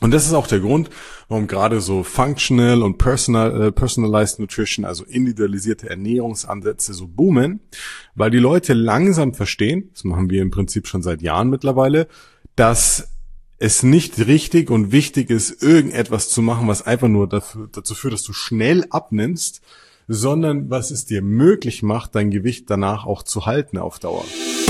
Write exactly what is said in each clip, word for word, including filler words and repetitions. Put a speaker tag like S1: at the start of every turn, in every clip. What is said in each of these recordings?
S1: Und das ist auch der Grund, warum gerade so Functional und Personal, äh, Personalized Nutrition, also individualisierte Ernährungsansätze so boomen, weil die Leute langsam verstehen, das machen wir im Prinzip schon seit Jahren mittlerweile, dass es nicht richtig und wichtig ist, irgendetwas zu machen, was einfach nur dafür, dazu führt, dass du schnell abnimmst, sondern was es dir möglich macht, dein Gewicht danach auch zu halten auf Dauer.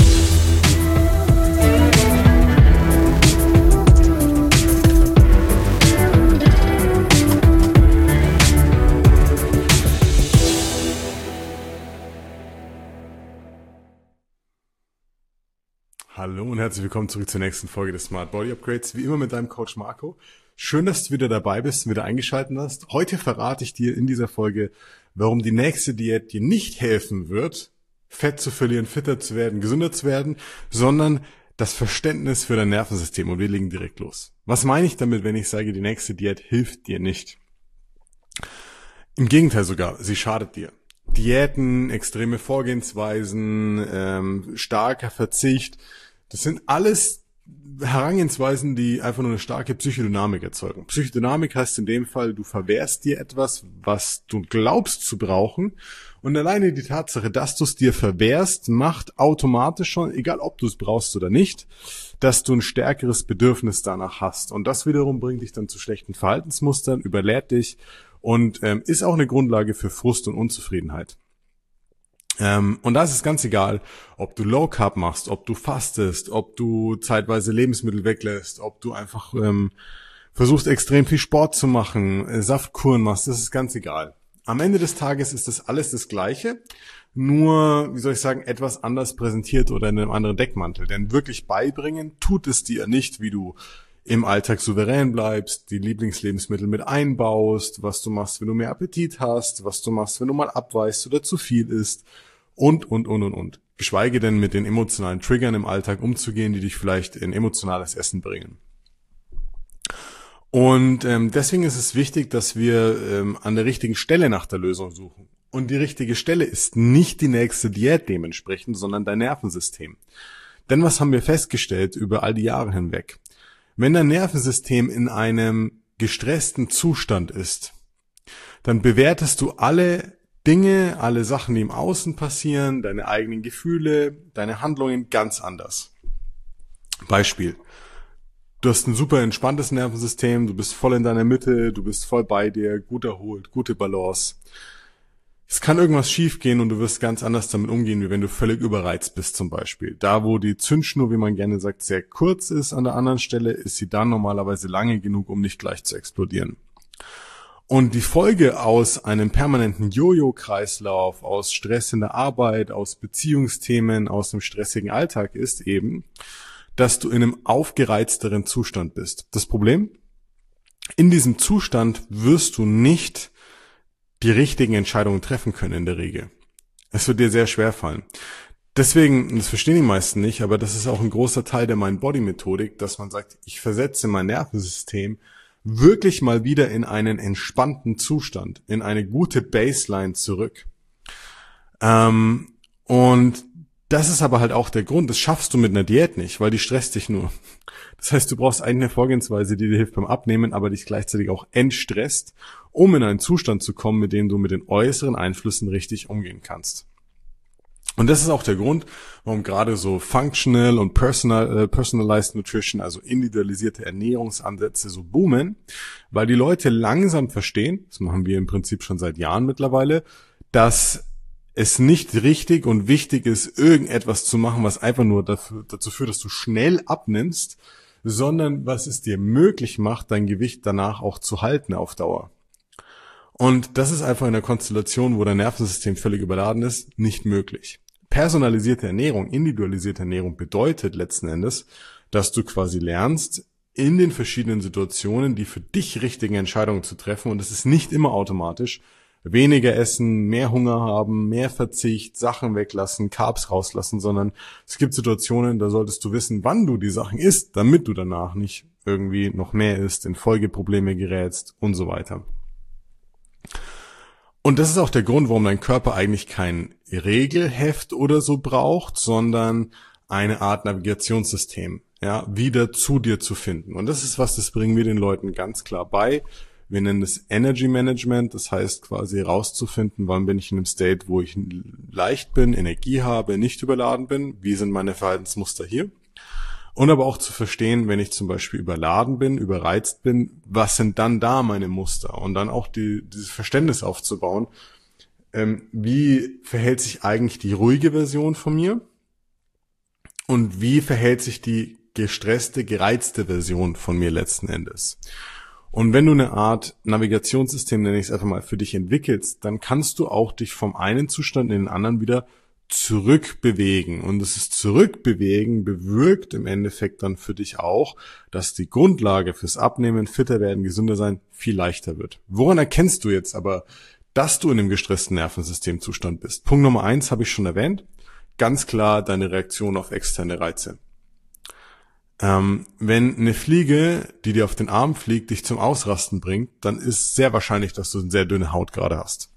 S1: Hallo und herzlich willkommen zurück zur nächsten Folge des Smart Body Upgrades. Wie immer mit deinem Coach Marco. Schön, dass du wieder dabei bist und wieder eingeschaltet hast. Heute verrate ich dir in dieser Folge, warum die nächste Diät dir nicht helfen wird, Fett zu verlieren, fitter zu werden, gesünder zu werden, sondern das Verständnis für dein Nervensystem. Und wir legen direkt los. Was meine ich damit, wenn ich sage, die nächste Diät hilft dir nicht? Im Gegenteil sogar, sie schadet dir. Diäten, extreme Vorgehensweisen, ähm, starker Verzicht, das sind alles Herangehensweisen, die einfach nur eine starke Psychodynamik erzeugen. Psychodynamik heißt in dem Fall, du verwehrst dir etwas, was du glaubst zu brauchen, und alleine die Tatsache, dass du es dir verwehrst, macht automatisch schon, egal ob du es brauchst oder nicht, dass du ein stärkeres Bedürfnis danach hast. Und das wiederum bringt dich dann zu schlechten Verhaltensmustern, überlädt dich und ähm, ist auch eine Grundlage für Frust und Unzufriedenheit. Ähm, und da ist es ganz egal, ob du Low Carb machst, ob du fastest, ob du zeitweise Lebensmittel weglässt, ob du einfach ähm, versuchst, extrem viel Sport zu machen, äh, Saftkuren machst, das ist ganz egal. Am Ende des Tages ist das alles das Gleiche, nur, wie soll ich sagen, etwas anders präsentiert oder in einem anderen Deckmantel. Denn wirklich beibringen tut es dir nicht, wie du im Alltag souverän bleibst, die Lieblingslebensmittel mit einbaust, was du machst, wenn du mehr Appetit hast, was du machst, wenn du mal abweichst oder zu viel isst und, und, und, und, und. Geschweige denn mit den emotionalen Triggern im Alltag umzugehen, die dich vielleicht in emotionales Essen bringen. Und ähm, deswegen ist es wichtig, dass wir ähm, an der richtigen Stelle nach der Lösung suchen. Und die richtige Stelle ist nicht die nächste Diät dementsprechend, sondern dein Nervensystem. Denn was haben wir festgestellt über all die Jahre hinweg? Wenn dein Nervensystem in einem gestressten Zustand ist, dann bewertest du alle Dinge, alle Sachen, die im Außen passieren, deine eigenen Gefühle, deine Handlungen ganz anders. Beispiel: Du hast ein super entspanntes Nervensystem, du bist voll in deiner Mitte, du bist voll bei dir, gut erholt, gute Balance. Es kann irgendwas schiefgehen und du wirst ganz anders damit umgehen, wie wenn du völlig überreizt bist zum Beispiel. Da, wo die Zündschnur, wie man gerne sagt, sehr kurz ist an der anderen Stelle, ist sie dann normalerweise lange genug, um nicht gleich zu explodieren. Und die Folge aus einem permanenten Jojo-Kreislauf, aus Stress in der Arbeit, aus Beziehungsthemen, aus einem stressigen Alltag ist eben, dass du in einem aufgereizteren Zustand bist. Das Problem? In diesem Zustand wirst du nicht die richtigen Entscheidungen treffen können in der Regel. Es wird dir sehr schwer fallen. Deswegen, das verstehen die meisten nicht, aber das ist auch ein großer Teil der Mind-Body-Methodik, dass man sagt, ich versetze mein Nervensystem wirklich mal wieder in einen entspannten Zustand, in eine gute Baseline zurück. Ähm, und das ist aber halt auch der Grund, das schaffst du mit einer Diät nicht, weil die stresst dich nur. Das heißt, du brauchst eigentlich eine Vorgehensweise, die dir hilft beim Abnehmen, aber dich gleichzeitig auch entstresst, um in einen Zustand zu kommen, mit dem du mit den äußeren Einflüssen richtig umgehen kannst. Und das ist auch der Grund, warum gerade so Functional und Personal, äh, Personalized Nutrition, also individualisierte Ernährungsansätze so boomen, weil die Leute langsam verstehen, das machen wir im Prinzip schon seit Jahren mittlerweile, dass es nicht richtig und wichtig ist, irgendetwas zu machen, was einfach nur dafür, dazu führt, dass du schnell abnimmst, sondern was es dir möglich macht, dein Gewicht danach auch zu halten auf Dauer. Und das ist einfach in der Konstellation, wo dein Nervensystem völlig überladen ist, nicht möglich. Personalisierte Ernährung, individualisierte Ernährung bedeutet letzten Endes, dass du quasi lernst, in den verschiedenen Situationen die für dich richtigen Entscheidungen zu treffen, und es ist nicht immer automatisch. Weniger essen, mehr Hunger haben, mehr Verzicht, Sachen weglassen, Carbs rauslassen, sondern es gibt Situationen, da solltest du wissen, wann du die Sachen isst, damit du danach nicht irgendwie noch mehr isst, in Folgeprobleme gerätst und so weiter. Und das ist auch der Grund, warum dein Körper eigentlich kein Regelheft oder so braucht, sondern eine Art Navigationssystem, ja, wieder zu dir zu finden. Und das ist was, das bringen wir den Leuten ganz klar bei. Wir nennen es Energy Management, das heißt quasi rauszufinden, wann bin ich in einem State, wo ich leicht bin, Energie habe, nicht überladen bin, wie sind meine Verhaltensmuster hier. Und aber auch zu verstehen, wenn ich zum Beispiel überladen bin, überreizt bin, was sind dann da meine Muster? Und dann auch die, dieses Verständnis aufzubauen, ähm, wie verhält sich eigentlich die ruhige Version von mir und wie verhält sich die gestresste, gereizte Version von mir letzten Endes. Und wenn du eine Art Navigationssystem, nenne ich es einfach mal, für dich entwickelst, dann kannst du auch dich vom einen Zustand in den anderen wieder zurückbewegen. Und dieses Zurückbewegen bewirkt im Endeffekt dann für dich auch, dass die Grundlage fürs Abnehmen, fitter werden, gesünder sein viel leichter wird. Woran erkennst du jetzt aber, dass du in einem gestressten Nervensystemzustand bist? Punkt Nummer eins habe ich schon erwähnt. Ganz klar deine Reaktion auf externe Reize. Ähm, wenn eine Fliege, die dir auf den Arm fliegt, dich zum Ausrasten bringt, dann ist sehr wahrscheinlich, dass du eine sehr dünne Haut gerade hast.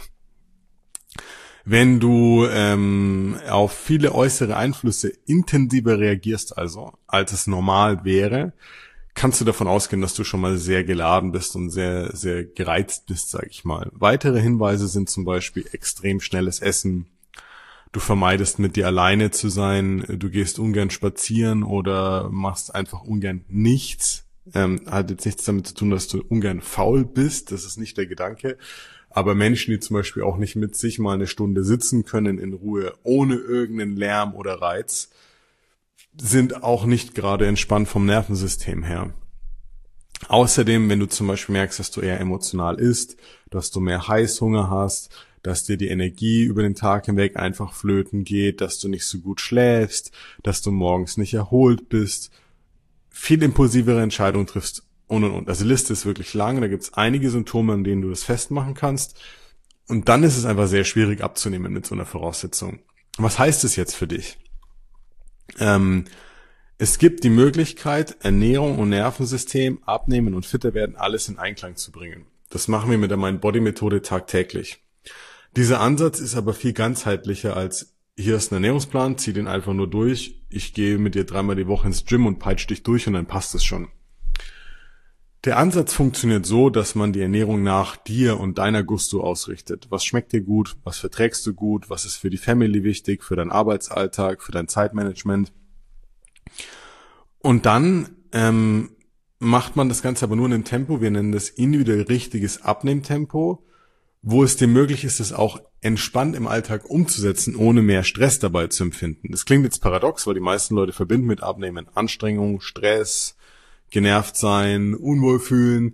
S1: Wenn du ähm, auf viele äußere Einflüsse intensiver reagierst, also als es normal wäre, kannst du davon ausgehen, dass du schon mal sehr geladen bist und sehr, sehr gereizt bist, sag ich mal. Weitere Hinweise sind zum Beispiel extrem schnelles Essen. Du vermeidest, mit dir alleine zu sein. Du gehst ungern spazieren oder machst einfach ungern nichts. Ähm, hat jetzt nichts damit zu tun, dass du ungern faul bist. Das ist nicht der Gedanke. Aber Menschen, die zum Beispiel auch nicht mit sich mal eine Stunde sitzen können in Ruhe, ohne irgendeinen Lärm oder Reiz, sind auch nicht gerade entspannt vom Nervensystem her. Außerdem, wenn du zum Beispiel merkst, dass du eher emotional isst, dass du mehr Heißhunger hast, dass dir die Energie über den Tag hinweg einfach flöten geht, dass du nicht so gut schläfst, dass du morgens nicht erholt bist, viel impulsivere Entscheidungen triffst und und und. Also die Liste ist wirklich lang, da gibt es einige Symptome, an denen du das festmachen kannst. Und dann ist es einfach sehr schwierig abzunehmen mit so einer Voraussetzung. Was heißt es jetzt für dich? Ähm, es gibt die Möglichkeit, Ernährung und Nervensystem, Abnehmen und fitter werden, alles in Einklang zu bringen. Das machen wir mit der Mind-Body-Methode tagtäglich. Dieser Ansatz ist aber viel ganzheitlicher als, hier ist ein Ernährungsplan, zieh den einfach nur durch, ich gehe mit dir dreimal die Woche ins Gym und peitsch dich durch und dann passt es schon. Der Ansatz funktioniert so, dass man die Ernährung nach dir und deiner Gusto ausrichtet. Was schmeckt dir gut? Was verträgst du gut? Was ist für die Family wichtig? Für deinen Arbeitsalltag? Für dein Zeitmanagement? Und dann ähm, macht man das Ganze aber nur in einem Tempo. Wir nennen das individuell richtiges Abnehmtempo, wo es dir möglich ist, es auch entspannt im Alltag umzusetzen, ohne mehr Stress dabei zu empfinden. Das klingt jetzt paradox, weil die meisten Leute verbinden mit Abnehmen Anstrengung, Stress, genervt sein, unwohl fühlen.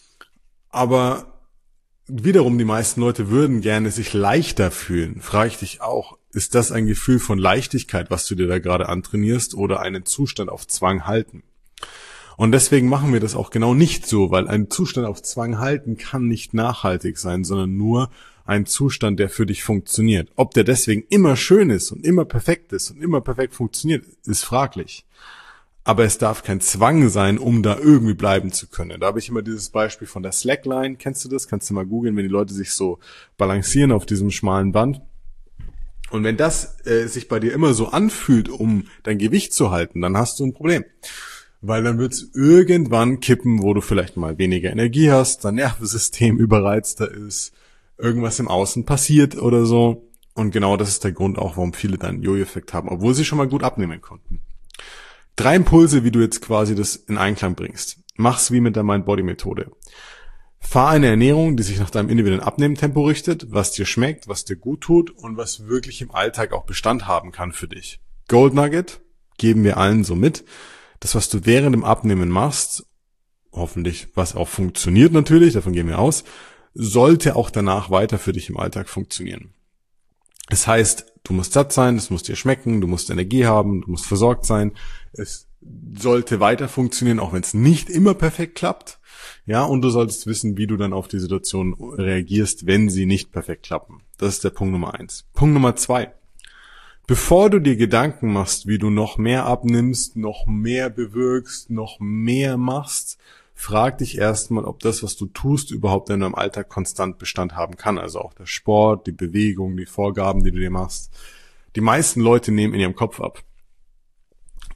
S1: Aber wiederum, die meisten Leute würden gerne sich leichter fühlen. Frage ich dich auch, ist das ein Gefühl von Leichtigkeit, was du dir da gerade antrainierst, oder einen Zustand auf Zwang halten? Und deswegen machen wir das auch genau nicht so, weil ein Zustand auf Zwang halten kann nicht nachhaltig sein, sondern nur ein Zustand, der für dich funktioniert. Ob der deswegen immer schön ist und immer perfekt ist und immer perfekt funktioniert, ist fraglich. Aber es darf kein Zwang sein, um da irgendwie bleiben zu können. Da habe ich immer dieses Beispiel von der Slackline. Kennst du das? Kannst du mal googeln, wenn die Leute sich so balancieren auf diesem schmalen Band. Und wenn das äh, sich bei dir immer so anfühlt, um dein Gewicht zu halten, dann hast du ein Problem. Weil dann wird es irgendwann kippen, wo du vielleicht mal weniger Energie hast, dein Nervensystem überreizter ist, irgendwas im Außen passiert oder so. Und genau das ist der Grund auch, warum viele dann Jojo-Effekt haben, obwohl sie schon mal gut abnehmen konnten. Drei Impulse, wie du jetzt quasi das in Einklang bringst. Mach's wie mit der Mind-Body-Methode. Fahr eine Ernährung, die sich nach deinem individuellen Abnehmtempo richtet, was dir schmeckt, was dir gut tut und was wirklich im Alltag auch Bestand haben kann für dich. Gold Nugget geben wir allen so mit. Das, was du während dem Abnehmen machst, hoffentlich, was auch funktioniert natürlich, davon gehen wir aus, sollte auch danach weiter für dich im Alltag funktionieren. Das heißt, du musst satt sein, es muss dir schmecken, du musst Energie haben, du musst versorgt sein. Es sollte weiter funktionieren, auch wenn es nicht immer perfekt klappt. Ja, und du solltest wissen, wie du dann auf die Situation reagierst, wenn sie nicht perfekt klappen. Das ist der Punkt Nummer eins. Punkt Nummer zwei. Bevor du dir Gedanken machst, wie du noch mehr abnimmst, noch mehr bewirkst, noch mehr machst, frag dich erstmal, ob das, was du tust, überhaupt in deinem Alltag konstant Bestand haben kann. Also auch der Sport, die Bewegung, die Vorgaben, die du dir machst. Die meisten Leute nehmen in ihrem Kopf ab.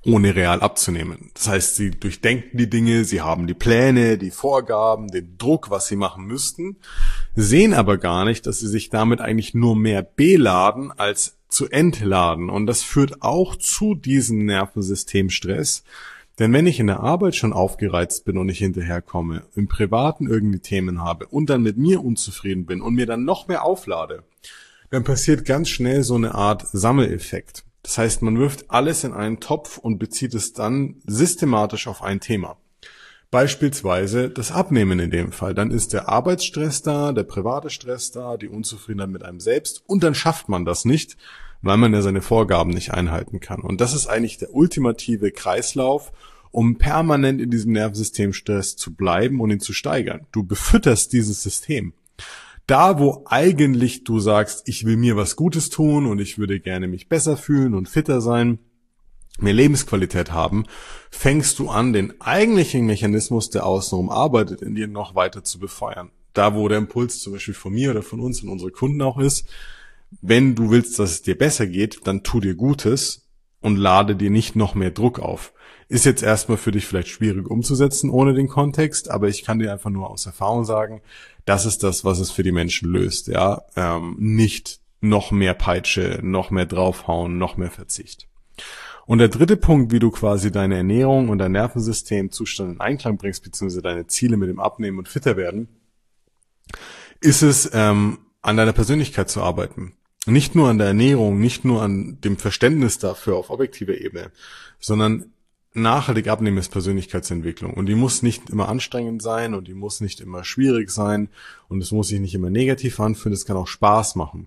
S1: ohne real abzunehmen. Das heißt, sie durchdenken die Dinge, sie haben die Pläne, die Vorgaben, den Druck, was sie machen müssten, sehen aber gar nicht, dass sie sich damit eigentlich nur mehr beladen als zu entladen. Und das führt auch zu diesem Nervensystemstress. Denn wenn ich in der Arbeit schon aufgereizt bin und nicht hinterherkomme, im Privaten irgendwie Themen habe und dann mit mir unzufrieden bin und mir dann noch mehr auflade, dann passiert ganz schnell so eine Art Sammeleffekt. Das heißt, man wirft alles in einen Topf und bezieht es dann systematisch auf ein Thema. Beispielsweise das Abnehmen in dem Fall. Dann ist der Arbeitsstress da, der private Stress da, die Unzufriedenheit mit einem selbst und dann schafft man das nicht, weil man ja seine Vorgaben nicht einhalten kann. Und das ist eigentlich der ultimative Kreislauf, um permanent in diesem Nervensystemstress zu bleiben und ihn zu steigern. Du befütterst dieses System. Da, wo eigentlich du sagst, ich will mir was Gutes tun und ich würde gerne mich besser fühlen und fitter sein, mehr Lebensqualität haben, fängst du an, den eigentlichen Mechanismus, der außenrum arbeitet, in dir noch weiter zu befeuern. Da, wo der Impuls zum Beispiel von mir oder von uns und unsere Kunden auch ist, wenn du willst, dass es dir besser geht, dann tu dir Gutes und lade dir nicht noch mehr Druck auf. Ist jetzt erstmal für dich vielleicht schwierig umzusetzen ohne den Kontext, aber ich kann dir einfach nur aus Erfahrung sagen, das ist das, was es für die Menschen löst, ja, ähm, nicht noch mehr Peitsche, noch mehr draufhauen, noch mehr Verzicht. Und der dritte Punkt, wie du quasi deine Ernährung und dein Nervensystemzustand in Einklang bringst, beziehungsweise deine Ziele mit dem Abnehmen und fitter werden, ist es, ähm, an deiner Persönlichkeit zu arbeiten. Nicht nur an der Ernährung, nicht nur an dem Verständnis dafür auf objektiver Ebene, sondern nachhaltig abnehmen ist Persönlichkeitsentwicklung. Und die muss nicht immer anstrengend sein und die muss nicht immer schwierig sein und es muss sich nicht immer negativ anfühlen, es kann auch Spaß machen.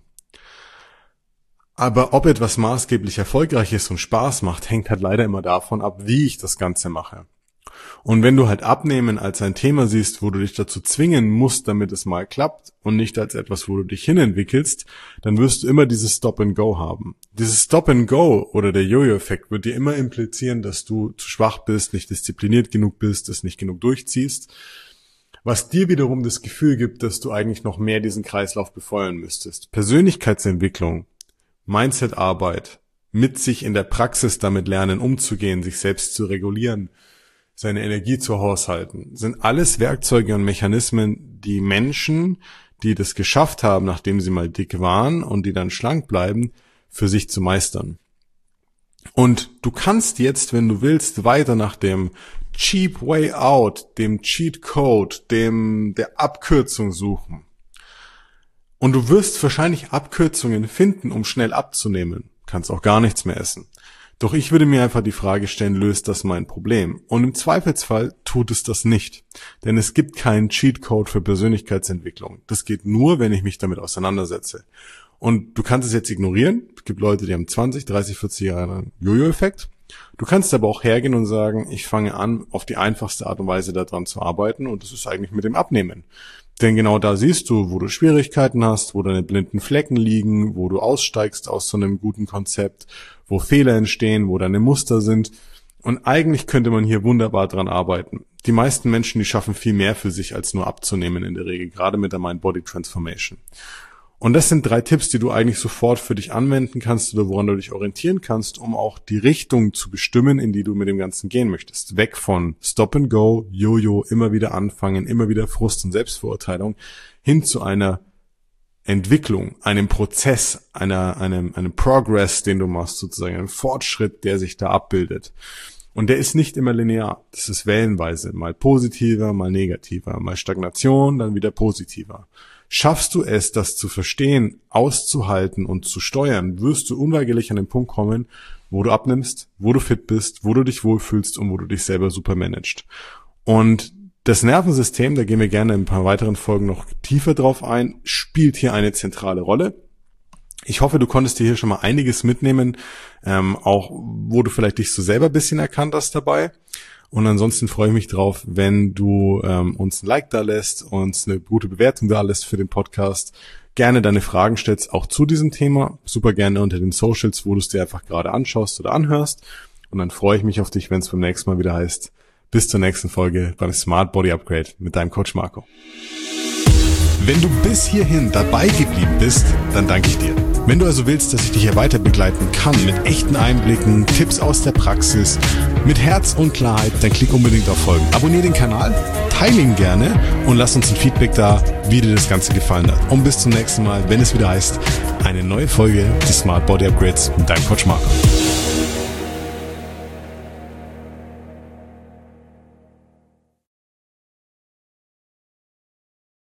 S1: Aber ob etwas maßgeblich erfolgreich ist und Spaß macht, hängt halt leider immer davon ab, wie ich das Ganze mache. Und wenn du halt Abnehmen als ein Thema siehst, wo du dich dazu zwingen musst, damit es mal klappt und nicht als etwas, wo du dich hinentwickelst, dann wirst du immer dieses Stop and Go haben. Dieses Stop and Go oder der Jojo-Effekt wird dir immer implizieren, dass du zu schwach bist, nicht diszipliniert genug bist, es nicht genug durchziehst, was dir wiederum das Gefühl gibt, dass du eigentlich noch mehr diesen Kreislauf befeuern müsstest. Persönlichkeitsentwicklung, Mindset-Arbeit, mit sich in der Praxis damit lernen, umzugehen, sich selbst zu regulieren, seine Energie zu haushalten, sind alles Werkzeuge und Mechanismen, die Menschen, die das geschafft haben, nachdem sie mal dick waren und die dann schlank bleiben, für sich zu meistern. Und du kannst jetzt, wenn du willst, weiter nach dem Cheap Way Out, dem Cheat Code, dem der Abkürzung suchen. Und du wirst wahrscheinlich Abkürzungen finden, um schnell abzunehmen. Kannst auch gar nichts mehr essen. Doch ich würde mir einfach die Frage stellen, löst das mein Problem? Und im Zweifelsfall tut es das nicht. Denn es gibt keinen Cheatcode für Persönlichkeitsentwicklung. Das geht nur, wenn ich mich damit auseinandersetze. Und du kannst es jetzt ignorieren. Es gibt Leute, die haben zwanzig, dreißig, vierzig Jahre einen Jojo-Effekt. Du kannst aber auch hergehen und sagen, ich fange an, auf die einfachste Art und Weise daran zu arbeiten. Und das ist eigentlich mit dem Abnehmen. Denn genau da siehst du, wo du Schwierigkeiten hast, wo deine blinden Flecken liegen, wo du aussteigst aus so einem guten Konzept, wo Fehler entstehen, wo deine Muster sind. Und eigentlich könnte man hier wunderbar dran arbeiten. Die meisten Menschen, die schaffen viel mehr für sich, als nur abzunehmen in der Regel, gerade mit der Mind-Body-Transformation. Und das sind drei Tipps, die du eigentlich sofort für dich anwenden kannst oder woran du dich orientieren kannst, um auch die Richtung zu bestimmen, in die du mit dem Ganzen gehen möchtest. Weg von Stop and Go, Jojo, immer wieder anfangen, immer wieder Frust und Selbstverurteilung, hin zu einer Entwicklung, einem Prozess, einer, einem, einem Progress, den du machst, sozusagen, einem Fortschritt, der sich da abbildet. Und der ist nicht immer linear. Das ist wellenweise, mal positiver, mal negativer, mal Stagnation, dann wieder positiver. Schaffst du es, das zu verstehen, auszuhalten und zu steuern, wirst du unweigerlich an den Punkt kommen, wo du abnimmst, wo du fit bist, wo du dich wohlfühlst und wo du dich selber super managst. Und das Nervensystem, da gehen wir gerne in ein paar weiteren Folgen noch tiefer drauf ein, spielt hier eine zentrale Rolle. Ich hoffe, du konntest dir hier schon mal einiges mitnehmen, ähm, auch wo du vielleicht dich so selber ein bisschen erkannt hast dabei. Und ansonsten freue ich mich drauf, wenn du ähm, uns ein Like da lässt, uns eine gute Bewertung da lässt für den Podcast. Gerne deine Fragen stellst, auch zu diesem Thema. Super gerne unter den Socials, wo du es dir einfach gerade anschaust oder anhörst. Und dann freue ich mich auf dich, wenn es beim nächsten Mal wieder heißt, bis zur nächsten Folge beim Smart Body Upgrade mit deinem Coach Marco. Wenn du bis hierhin dabei geblieben bist, dann danke ich dir. Wenn du also willst, dass ich dich hier weiter begleiten kann, mit echten Einblicken, Tipps aus der Praxis, mit Herz und Klarheit, dann klick unbedingt auf Folgen. Abonnier den Kanal, teile ihn gerne und lass uns ein Feedback da, wie dir das Ganze gefallen hat. Und bis zum nächsten Mal, wenn es wieder heißt, eine neue Folge des Smart Body Upgrades mit deinem Coach Marco.